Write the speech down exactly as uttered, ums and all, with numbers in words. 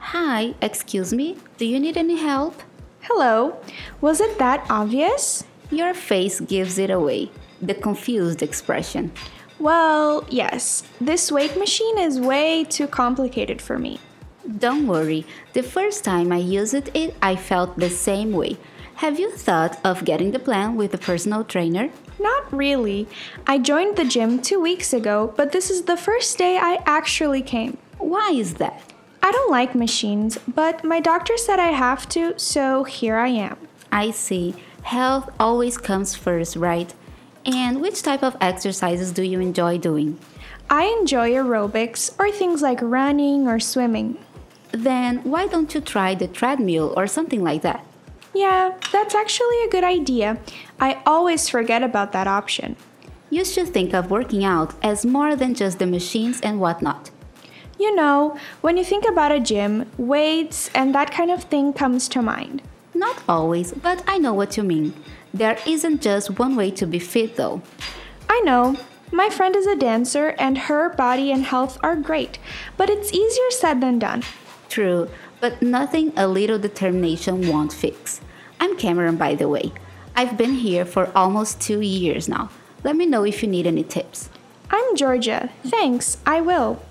Hi, excuse me, do you need any help? Hello. Was it that obvious? Your face gives it away. The confused expression. Well, yes. This weight machine is way too complicated for me. Don't worry, the first time I used it, I felt the same way. Have you thought of getting the plan with a personal trainer? Not really. I joined the gym two weeks ago, but this is the first day I actually came. Why is that? I don't like machines, but my doctor said I have to, so here I am. I see. Health always comes first, right? And which type of exercises do you enjoy doing? I enjoy aerobics or things like running or swimming. Then why don't you try the treadmill or something like that? Yeah, that's actually a good idea. I always forget about that option. You should think of working out as more than just the machines and whatnot. You know, when you think about a gym, weights and that kind of thing comes to mind. Not always, but I know what you mean. There isn't just one way to be fit, though. I know. My friend is a dancer and her body and health are great, but it's easier said than done. True, but nothing a little determination won't fix. I'm Cameron, by the way. I've been here for almost two years now. Let me know if you need any tips. I'm Georgia. Thanks, I will.